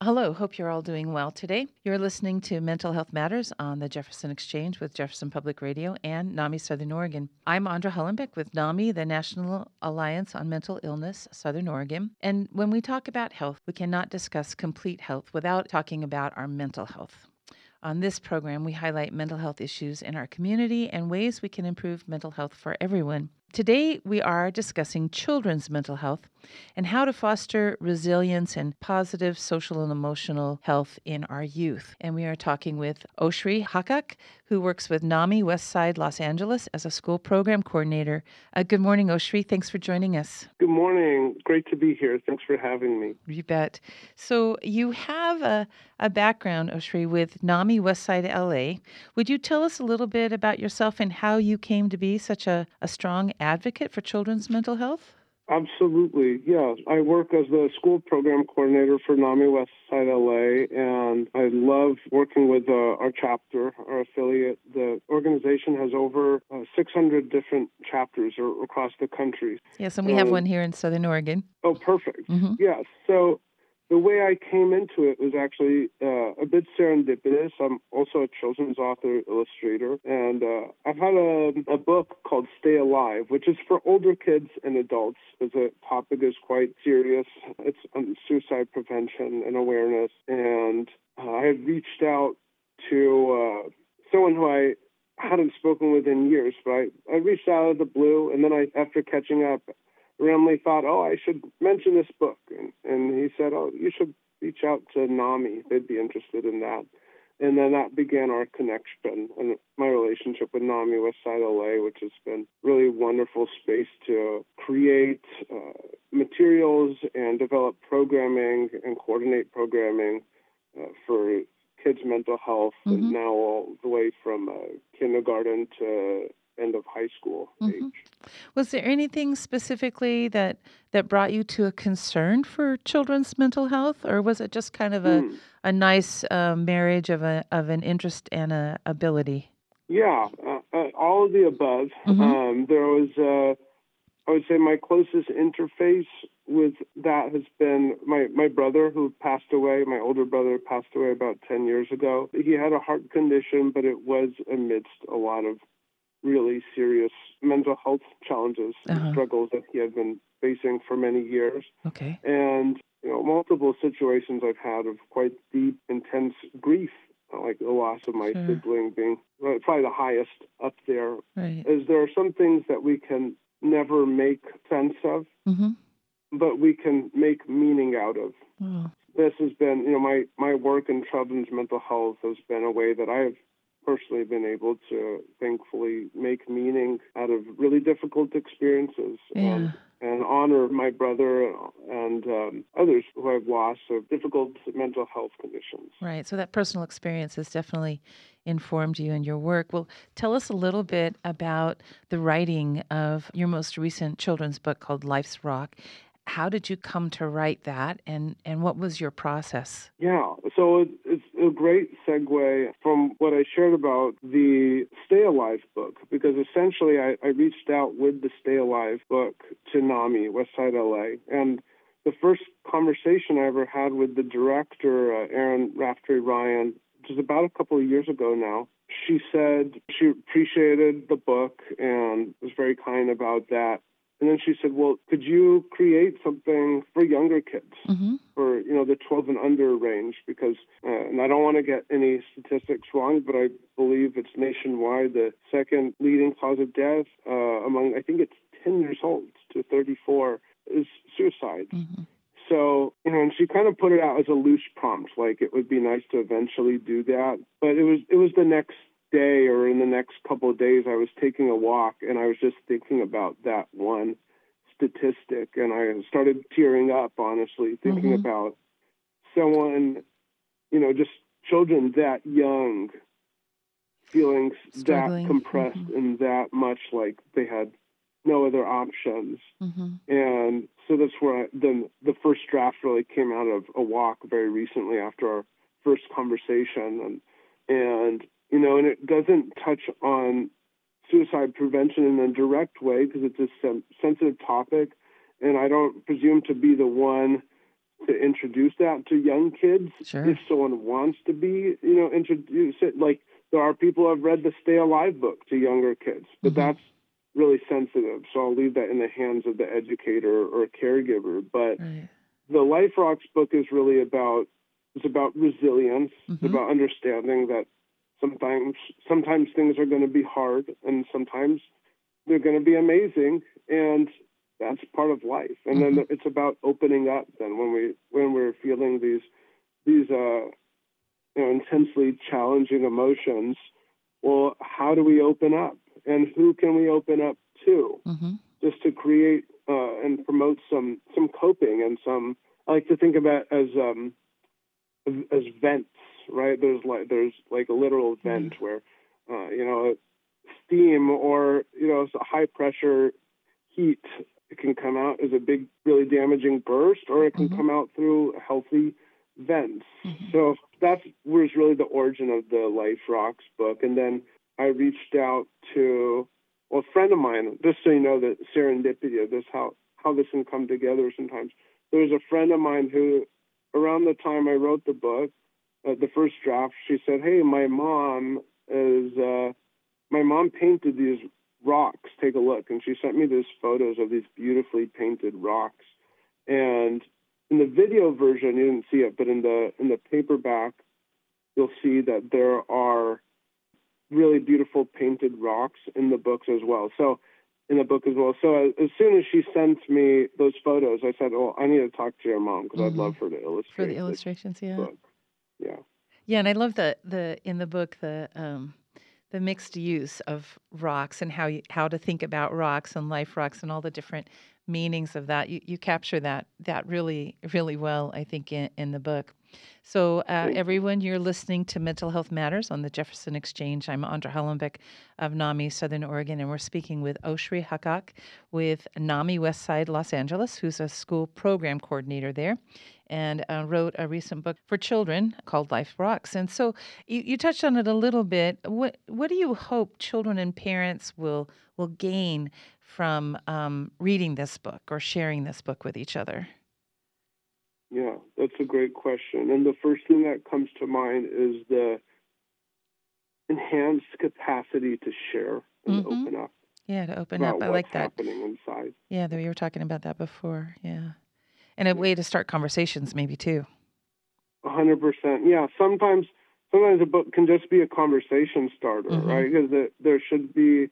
Hello, hope you're all doing well today. You're listening to Mental Health Matters on the Jefferson Exchange with Jefferson Public Radio and NAMI Southern Oregon. I'm Andra Hullenbeck with NAMI, the National Alliance on Mental Illness, Southern Oregon. And when we talk about health, we cannot discuss complete health without talking about our mental health. On this program, we highlight mental health issues in our community and ways we can improve mental health for everyone. Today, we are discussing children's mental health and how to foster resilience and positive social and emotional health in our youth. And we are talking with Oshri Hakak, who works with NAMI Westside Los Angeles as a school program coordinator. Good morning, Oshri. Thanks for joining us. Good morning. Great to be here. Thanks for having me. You bet. So you have a background, Oshri, with NAMI Westside LA. Would you tell us a little bit about yourself and how you came to be such a strong advocate for children's mental health? Absolutely. Yeah. I work as the school program coordinator for NAMI Westside LA, and I love working with our chapter, our affiliate. The organization has over 600 different chapters across the country. Yes, and we have one here in Southern Oregon. Oh, perfect. Mm-hmm. Yes. So the way I came into it was actually a bit serendipitous. I'm also a children's author, illustrator, and I've had a book called Stay Alive, which is for older kids and adults, because the topic is quite serious. It's on suicide prevention and awareness, and I had reached out to someone who I hadn't spoken with in years, but I reached out of the blue, and then after catching up, randomly thought, I should mention this book. And he said, you should reach out to NAMI. They'd be interested in that. And then that began our connection and my relationship with NAMI Westside LA, which has been really wonderful space to create materials and develop programming and coordinate programming for kids' mental health, and now all the way from kindergarten to end of high school age. Was there anything specifically that brought you to a concern for children's mental health, or was it just kind of a nice marriage of an interest and a ability? Yeah, all of the above. There was, I would say, my closest interface with that has been my brother, who passed away. My older brother passed away about 10 years ago. He had a heart condition, but it was amidst a lot of really serious mental health challenges and struggles that he had been facing for many years. Okay. And, multiple situations I've had of quite deep, intense grief, like the loss of my sibling being probably the highest up there. Right. Is there are some things that we can never make sense of, but we can make meaning out of. Oh. This has been, my work in children's mental health has been a way that I have personally been able to thankfully make meaning out of really difficult experiences and honor my brother and others who I've lost of difficult mental health conditions. Right. So that personal experience has definitely informed you in your work. Well, tell us a little bit about the writing of your most recent children's book called Life's Rock. How did you come to write that, and what was your process? Yeah, so it's a great segue from what I shared about the Stay Alive book, because essentially I reached out with the Stay Alive book to NAMI, Westside LA, and the first conversation I ever had with the director, Erin Raftery Ryan, which is about a couple of years ago now, she said she appreciated the book and was very kind about that. And then she said, well, could you create something for younger kids, for, the 12 and under range? Because, and I don't want to get any statistics wrong, but I believe it's nationwide, the second leading cause of death among, I think it's 10 years old to 34, is suicide. So, and she kind of put it out as a loose prompt, like it would be nice to eventually do that. But it was the next day, or in the next couple of days, I was taking a walk and I was just thinking about that one statistic, and I started tearing up, honestly, thinking about someone, just children that young, feeling Struggling. that compressed and that much like they had no other options. And so that's where then the first draft really came out of a walk very recently after our first conversation, and and it doesn't touch on suicide prevention in a direct way because it's a sensitive topic, and I don't presume to be the one to introduce that to young kids. Sure. If someone wants to be, introduce it, like there are people who have read the Stay Alive book to younger kids, but that's really sensitive. So I'll leave that in the hands of the educator or caregiver. But the Life Rocks book is really about resilience. It's about understanding that sometimes things are going to be hard, and sometimes they're going to be amazing, and that's part of life. And then it's about opening up. Then when we're feeling these intensely challenging emotions, well, how do we open up, and who can we open up to, just to create and promote some coping and some. I like to think about as vents, right? There's like a literal vent where steam or high pressure heat. It can come out as a big, really damaging burst, or it can come out through healthy vents. So that was really the origin of the Life Rocks book. And then I reached out to a friend of mine, just so you know that serendipity of this, how this can come together sometimes. There was a friend of mine who, around the time I wrote the book, the first draft, she said, "Hey, my mom painted these rocks. Take a look." And she sent me these photos of these beautifully painted rocks. And in the video version, you didn't see it, but in the paperback, you'll see that there are really beautiful painted rocks in the books as well. So as soon as she sent me those photos, I said, "Oh, I need to talk to your mom because I'd love her to illustrate for the illustrations." book. Yeah, and I love the in the book the mixed use of rocks and how to think about rocks and Life Rocks and all the different meanings of that. You capture that really, really well, I think, in the book. So everyone, you're listening to Mental Health Matters on the Jefferson Exchange. I'm Andra Hollenbeck of NAMI, Southern Oregon, and we're speaking with Oshri Hakak with NAMI Westside Los Angeles, who's a school program coordinator there, and wrote a recent book for children called Life Rocks. And so you touched on it a little bit. What do you hope children and parents will gain from reading this book or sharing this book with each other? Yeah, that's a great question. And the first thing that comes to mind is the enhanced capacity to share and open up. Yeah, to open up. I like that. What's happening inside. Yeah, you were talking about that before. Yeah. And a way to start conversations maybe too. 100%. Yeah, sometimes a book can just be a conversation starter, right? Because there should be,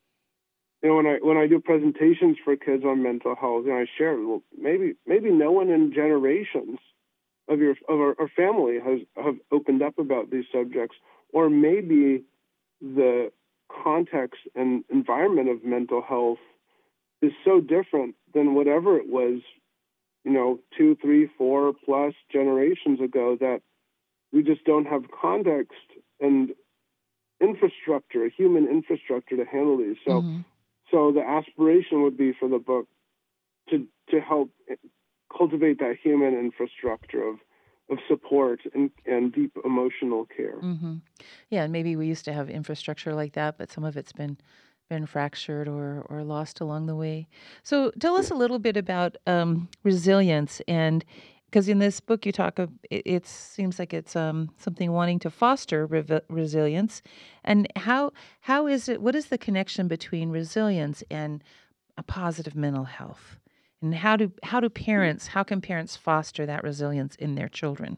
when I do presentations for kids on mental health, and I share, well, maybe no one in generations of our family have opened up about these subjects, or maybe the context and environment of mental health is so different than whatever it was, 2, 3, 4 plus generations ago, that we just don't have context and infrastructure, human infrastructure to handle these. So the aspiration would be for the book to help cultivate that human infrastructure of support and deep emotional care. Yeah, and maybe we used to have infrastructure like that, but some of it's been fractured or lost along the way. So tell us a little bit about resilience, and because in this book you talk of, it seems like it's something wanting to foster resilience, and how is it? What is the connection between resilience and a positive mental health, and how can parents foster that resilience in their children?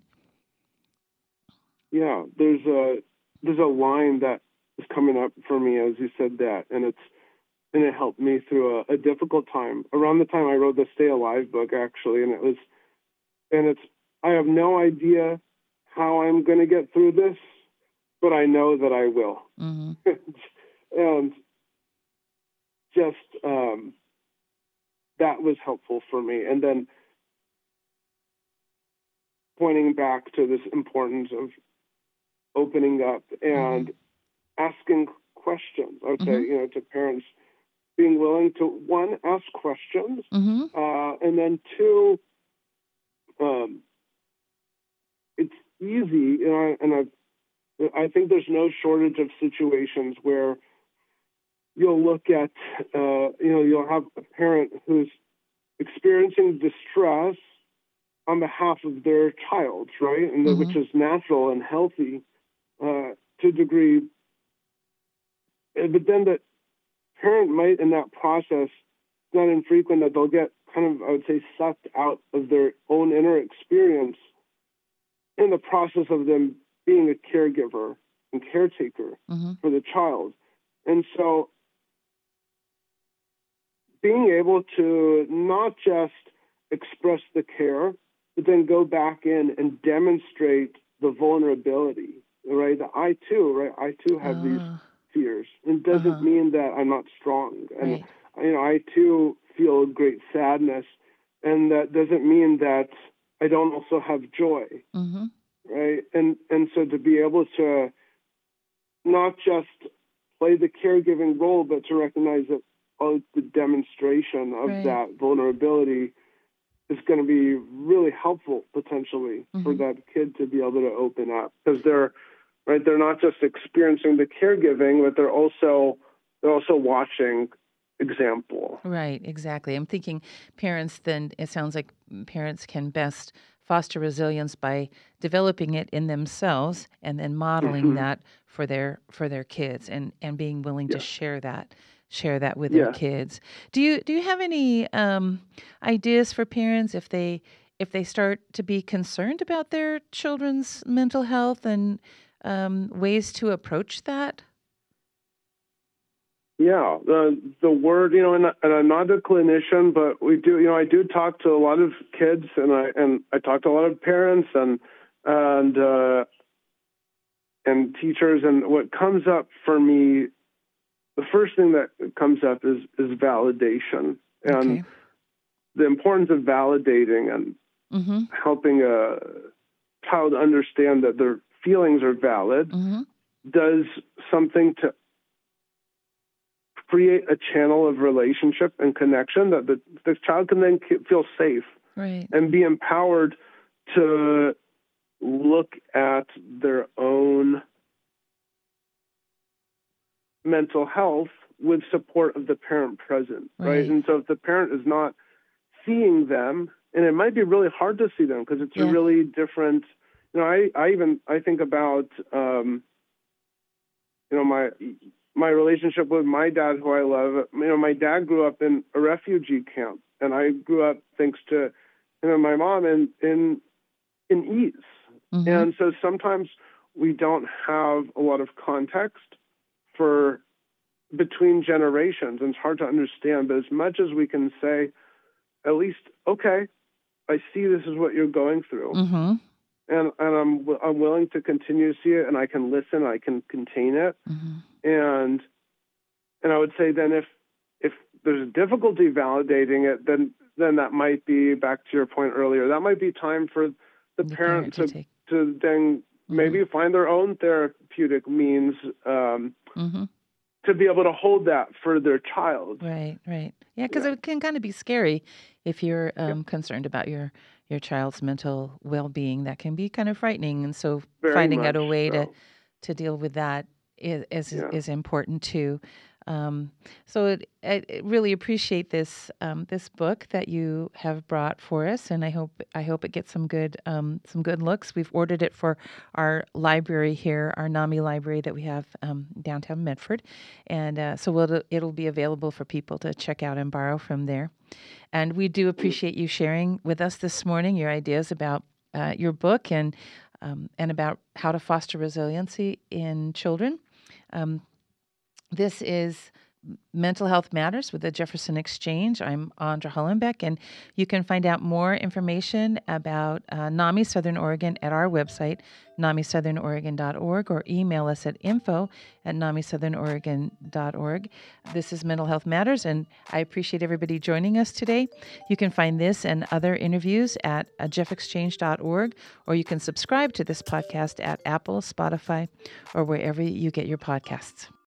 Yeah, there's a line that is coming up for me as you said that, and it helped me through a difficult time around the time I wrote the Stay Alive book, actually, and I have no idea how I'm going to get through this, but I know that I will. And just that was helpful for me. And then pointing back to this importance of opening up and asking questions. I would say, to parents, being willing to, one, ask questions, and then two, it's easy, and I think there's no shortage of situations where you'll look at, you'll have a parent who's experiencing distress, on behalf of their child, right? And which is natural and healthy to a degree. But then the parent might, in that process, it's not infrequent that they'll get kind of, I would say, sucked out of their own inner experience in the process of them being a caregiver and caretaker for the child. And so being able to not just express the care, but then go back in and demonstrate the vulnerability, right? I too have these fears. It doesn't mean that I'm not strong. And, I too feel great sadness. And that doesn't mean that I don't also have joy, right? And so to be able to not just play the caregiving role, but to recognize that the demonstration of that vulnerability is going to be really helpful potentially for that kid to be able to open up, because they're not just experiencing the caregiving, but they're also watching example. Right, exactly. I'm thinking parents, then it sounds like parents can best foster resilience by developing it in themselves and then modeling that for their kids and being willing to share that with their kids. Do you have any ideas for parents if they start to be concerned about their children's mental health and ways to approach that? Yeah, the word, and I'm not a clinician, but we do, I do talk to a lot of kids, and I talk to a lot of parents and teachers, and what comes up for me, the first thing that comes up is validation and the importance of validating and helping a child understand that their feelings are valid does something to create a channel of relationship and connection that the child can then feel safe and be empowered to look at their own mental health with support of the parent present, right? And so if the parent is not seeing them, and it might be really hard to see them because it's a really different, I think about, my relationship with my dad, who I love. My dad grew up in a refugee camp, and I grew up thanks to my mom in ease. And so sometimes we don't have a lot of context for between generations, and it's hard to understand. But as much as we can say, at least, okay, I see this is what you're going through, and I'm willing to continue to see it, and I can listen, I can contain it. And I would say then if there's difficulty validating it, then that might be, back to your point earlier, that might be time for the parent to then maybe find their own therapeutic means to be able to hold that for their child. Right. Yeah, because it can kind of be scary if you're concerned about your child's mental well-being. That can be kind of frightening. And so finding out a way to deal with that is important too. So I really appreciate this book that you have brought for us, and I hope it gets some good looks. We've ordered it for our library here, our NAMI library that we have downtown Medford, and so it'll be available for people to check out and borrow from there. And we do appreciate you sharing with us this morning your ideas about your book and about how to foster resiliency in children. This is Mental Health Matters with the Jefferson Exchange. I'm Andra Hollenbeck, and you can find out more information about NAMI Southern Oregon at our website, namisouthern.oregon.org, or email us at info@namisouthern.oregon.org. This is Mental Health Matters, and I appreciate everybody joining us today. You can find this and other interviews at jeffexchange.org, or you can subscribe to this podcast at Apple, Spotify, or wherever you get your podcasts.